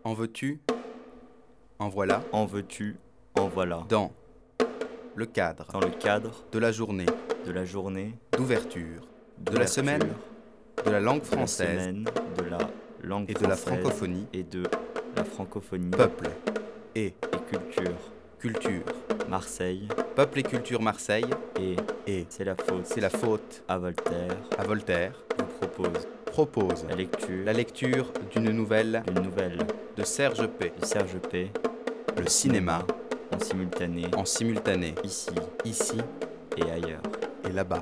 En veux-tu? En voilà. En veux-tu, en voilà. Dans le cadre Dans le cadre de la journée de la journée d'ouverture de la d'ouverture semaine de la langue de la française semaine de la langue et de la française francophonie, et de la francophonie peuple et et culture. culture. Marseille Peuple et culture Marseille et c'est la faute c'est la faute à Voltaire à Voltaire vous propose propose la lecture d'une nouvelle d'une nouvelle de Serge P. de Serge P. Le cinéma en simultané ici ici et ailleurs. et là-bas.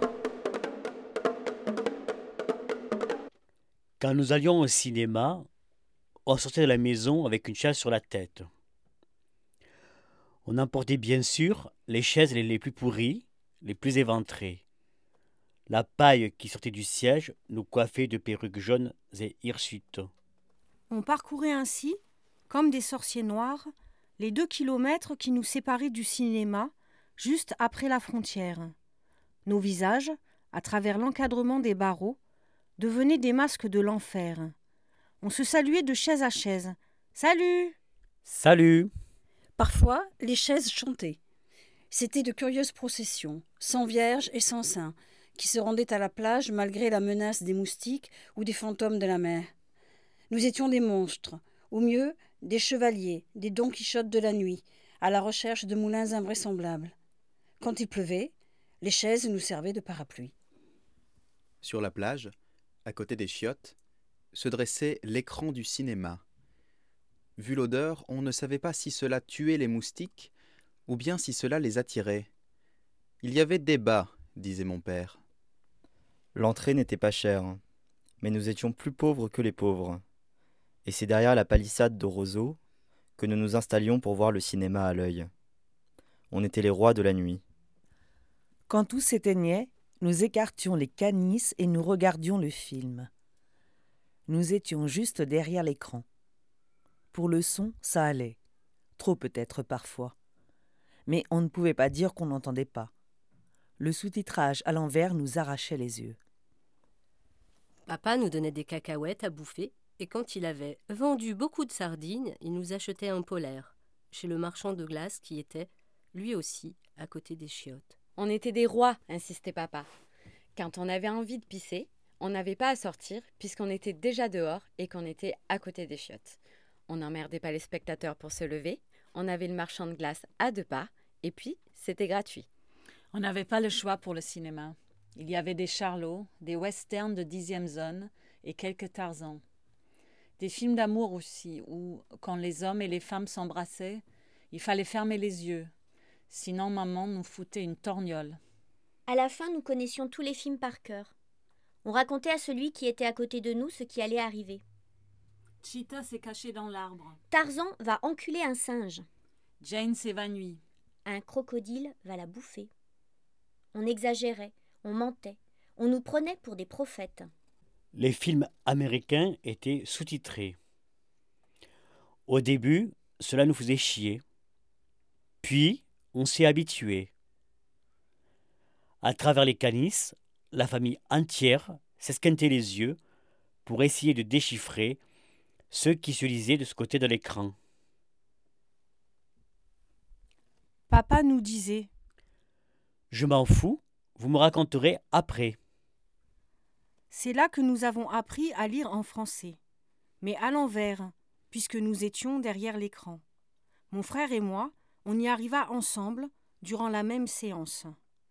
Quand nous allions au cinéma, on sortait de la maison avec une chaise sur la tête. On emportait bien sûr les chaises les plus pourries, les plus éventrées. La paille qui sortait du siège nous coiffait de perruques jaunes et hirsutes. On parcourait ainsi, comme des sorciers noirs, les 2 kilomètres qui nous séparaient du cinéma, juste après la frontière. Nos visages, à travers l'encadrement des barreaux, devenaient des masques de l'enfer. On se saluait de chaise à chaise. « Salut !» Salut! Parfois, les chaises chantaient. C'étaient de curieuses processions, sans vierges et sans saints, qui se rendaient à la plage malgré la menace des moustiques ou des fantômes de la mer. Nous étions des monstres, ou mieux, des chevaliers, des Don Quichotte de la nuit, à la recherche de moulins invraisemblables. Quand il pleuvait, les chaises nous servaient de parapluie. Sur la plage, à côté des chiottes, se dressait l'écran du cinéma. Vu l'odeur, on ne savait pas si cela tuait les moustiques ou bien si cela les attirait. Il y avait débat, disait mon père. L'entrée n'était pas chère, mais nous étions plus pauvres que les pauvres. Et c'est derrière la palissade de roseaux que nous nous installions pour voir le cinéma à l'œil. On était les rois de la nuit. Quand tout s'éteignait, nous écartions les canisses et nous regardions le film. Nous étions juste derrière l'écran. Pour le son, ça allait. Trop peut-être parfois. Mais on ne pouvait pas dire qu'on n'entendait pas. Le sous-titrage à l'envers nous arrachait les yeux. Papa nous donnait des cacahuètes à bouffer et quand il avait vendu beaucoup de sardines, il nous achetait un polaire chez le marchand de glace qui était, lui aussi, à côté des chiottes. On était des rois, insistait papa. Quand on avait envie de pisser, on n'avait pas à sortir puisqu'on était déjà dehors et qu'on était à côté des chiottes. On n'emmerdait pas les spectateurs pour se lever, on avait le marchand de glace à 2 pas et puis c'était gratuit. On n'avait pas le choix pour le cinéma. Il y avait des charlots, des westerns de 10e zone et quelques Tarzans. Des films d'amour aussi, où, quand les hommes et les femmes s'embrassaient, il fallait fermer les yeux. Sinon, maman nous foutait une torgnole. À la fin, nous connaissions tous les films par cœur. On racontait à celui qui était à côté de nous ce qui allait arriver. Cheetah s'est caché dans l'arbre. Tarzan va enculer un singe. Jane s'évanouit. Un crocodile va la bouffer. On exagérait, on mentait, on nous prenait pour des prophètes. Les films américains étaient sous-titrés. Au début, cela nous faisait chier. Puis, on s'y habitué. À travers les canisses, la famille entière s'esquintait les yeux pour essayer de déchiffrer ce qui se lisait de ce côté de l'écran. Papa nous disait « Je m'en fous, vous me raconterez après. » C'est là que nous avons appris à lire en français, mais à l'envers, puisque nous étions derrière l'écran. Mon frère et moi, on y arriva ensemble durant la même séance.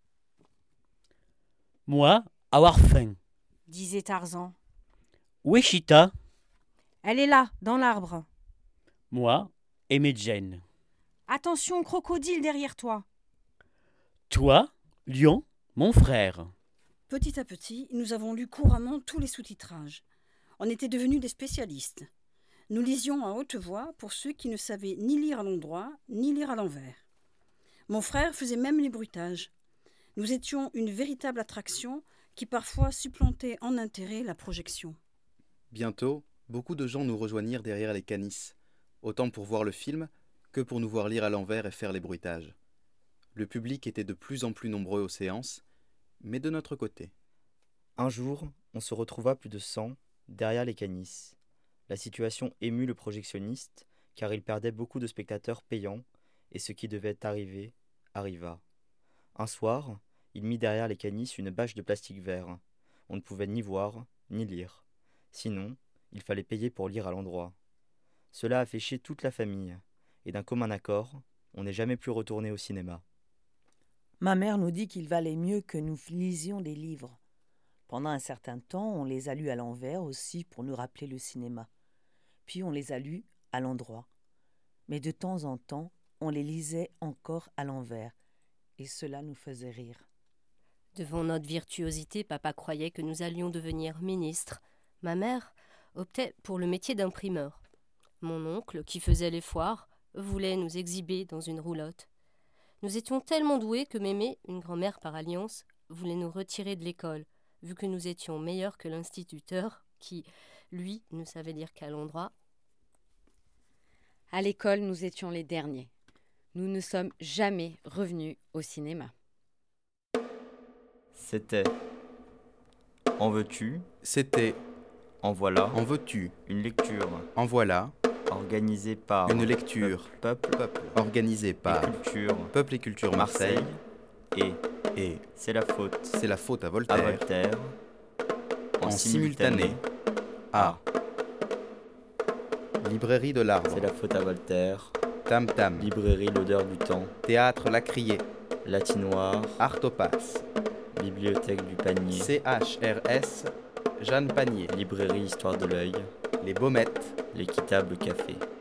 « Moi, avoir faim. » disait Tarzan. « Où est Cheetah ?»« Elle est là, dans l'arbre. » Moi, aimer Jane. « Attention, crocodile derrière toi. » « Toi, lion, mon frère. » Petit à petit, nous avons lu couramment tous les sous-titrages. On était devenus des spécialistes. Nous lisions à haute voix pour ceux qui ne savaient ni lire à l'endroit, ni lire à l'envers. Mon frère faisait même les bruitages. Nous étions une véritable attraction qui parfois supplantait en intérêt la projection. Bientôt, beaucoup de gens nous rejoignirent derrière les canisses, autant pour voir le film que pour nous voir lire à l'envers et faire les bruitages. Le public était de plus en plus nombreux aux séances, mais de notre côté. Un jour, on se retrouva plus de 100 derrière les canisses. La situation émut le projectionniste, car il perdait beaucoup de spectateurs payants, et ce qui devait arriver arriva. Un soir, il mit derrière les canisses une bâche de plastique vert. On ne pouvait ni voir, ni lire. Sinon, il fallait payer pour lire à l'endroit. Cela a fait chier toute la famille, et d'un commun accord, on n'est jamais plus retourné au cinéma. Ma mère nous dit qu'il valait mieux que nous lisions des livres. Pendant un certain temps, on les a lus à l'envers aussi pour nous rappeler le cinéma. Puis on les a lus à l'endroit. Mais de temps en temps, on les lisait encore à l'envers, et cela nous faisait rire. Devant notre virtuosité, papa croyait que nous allions devenir ministres. Ma mère optait pour le métier d'imprimeur. Mon oncle, qui faisait les foires, voulait nous exhiber dans une roulotte. Nous étions tellement doués que Mémé, une grand-mère par alliance, voulait nous retirer de l'école, vu que nous étions meilleurs que l'instituteur, qui, lui, ne savait lire qu'à l'endroit. À l'école, nous étions les derniers. Nous ne sommes jamais revenus au cinéma. C'était En veux-tu, C'était En voilà, En veux-tu, une lecture En voilà, organisée par une lecture, Peuple organisée et par Culture Peuple et Culture Marseille, et C'est la faute C'est la faute à à Voltaire, Voltaire en simultané à Librairie de l'Arbre, C'est la faute à Voltaire, Tam Tam, Librairie L'Odeur du Temps, Théâtre La Criée, Latinoire, Artopass, Bibliothèque du Panier, CHRS, Jeanne Panier, Librairie Histoire de l'œil, Les Baumettes, L'Équitable Café.